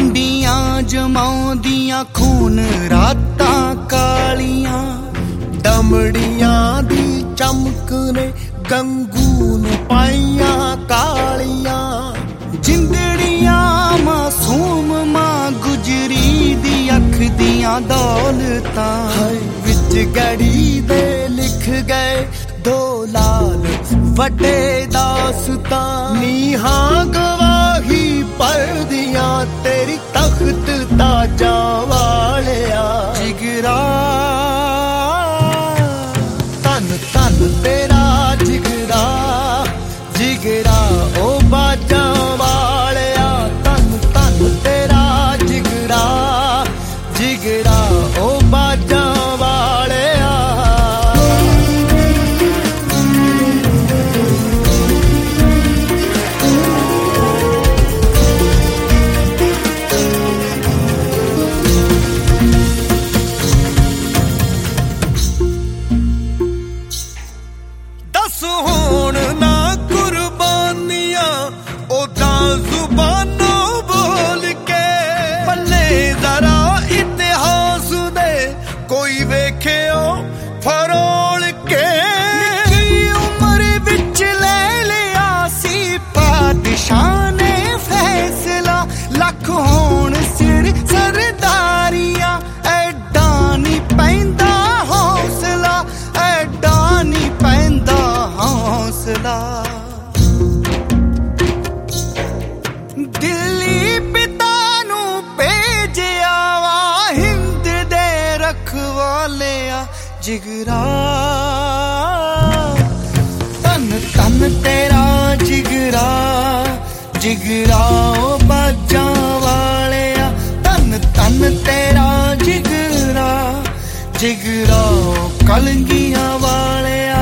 ਮੰਡੀਆਂ ਜਮਾਉਂਦੀਆਂ ਖੂਨ ਰਾਤਾਂ ਕਾਲੀਆਂ ਦਮੜੀਆਂ ਦੀ ਚਮਕ ਨੇ ਗੰਗੂ ਨੂੰ ਪਾਈਆਂ ਕਾਲੀਆਂ ਜਿੰਦੜੀਆਂ ਮਾਸੂਮ ਮਾਂ ਗੁਜਰੀ ਦੀ ਅੱਖ ਦੀਆਂ ਦੌਲਤਾਂ ਵਿੱਚ ਗੜੀ ਦੇ ਲਿਖ ਗਏ ਦੋ ਲਾਲ ਵੱਡੇ ਦਾਸਤਾਂ ਨੀਹਾਂ ਗਵਾਹੀ ਪਰਦੀਆਂ ਤੇਰੀ ਤਖਤ ਤਾਜਾਂ ਵਾਲਿਆ ਜਿਗਰਾ ਤਨ ਤਨ ਤੇਰਾ ਜਿਗਰਾ ਜਿਗਰਾ ਓ ਬਾਜਾਂ ਵਾਲਿਆ ਤਨ ਤਨ ਤੇਰਾ ਜਿਗਰਾ ਜਿਗਰਾ ਓ ਬਾਜਾਂ ਵਾਲਿਆ ਹੁਣ ਨਾ ਕੁਰਬਾਨੀਆਂ ਉਦਾਂ ਜ਼ੁਬਾਨੋਂ ਬੋਲ ਕੇ ਪੱਲੇ ਜ਼ਰਾ ਇਤਿਹਾਸ ਦੇ ਕੋਈ ਵੇਖਿਓ ਫਰੋਲ ਕੇ ਨਿੱਕੀ ਉਮਰ ਵਿੱਚ ਲੈ ਲਿਆ ਸੀ ਪਾਤਸ਼ਾਹ ਨੇ ਫੈਸਲਾ ਲੱਖ ਹੋਣ ਸਿਰ ਸਰਦਾਰੀਆਂ ਐਡਾ ਨਹੀਂ ਪੈਂਦਾ ਹੌਸਲਾ ਐਡਾ ਨਹੀਂ ਪੈਂਦਾ ਹੌਸਲਾ ਦਿੱਲੀ ਪਿਤਾ ਨੂੰ ਭੇਜਿਆ ਵਾ ਹਿੰਦ ਦੇ ਰਖਵਾਲਿਆ ਜਿਗਰਾ ਤਨ ਤਨ ਤੇਰਾ ਜਿਗਰਾ ਜਿਗਰਾ ਓ ਬਾਜਾਂ ਵਾਲਿਆ ਤਨ ਤਨ ਤੇਰਾ ਜਿਗਰਾ ਜਿਗਰਾ ਕਲੰਗੀਆਂ ਵਾਲਿਆ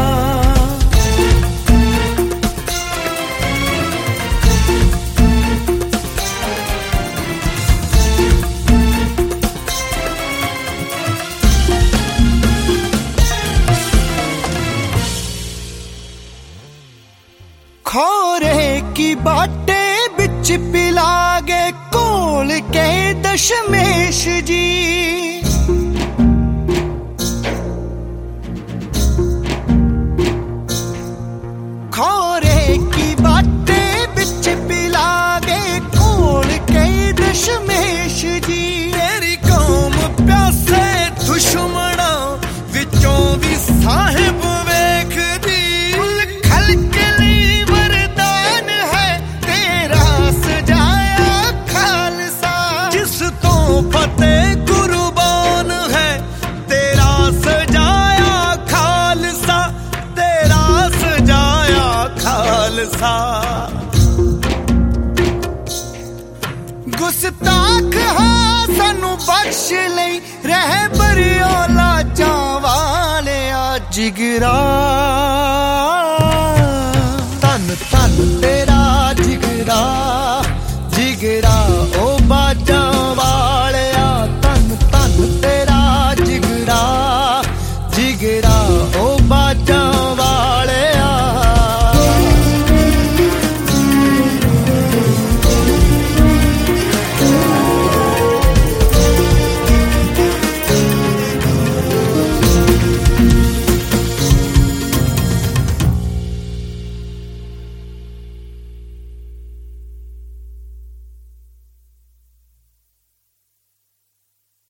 खोरे की बाटे बिच पिलागे कोल के दशमेश जी खोरे की बाटे बिच पिलागे कोल के दशमेश जी तेरी कौम प्यासे दुश्मना विचों भी साहिब वेख दी फतेह कुर्बान है तेरा सजाया खालसा तेरा सजाया खालसा गुस्ताख हाँ सानू बख्श लई रहबर औलादां वालिया जिगरा तन तन तेरा जिगरा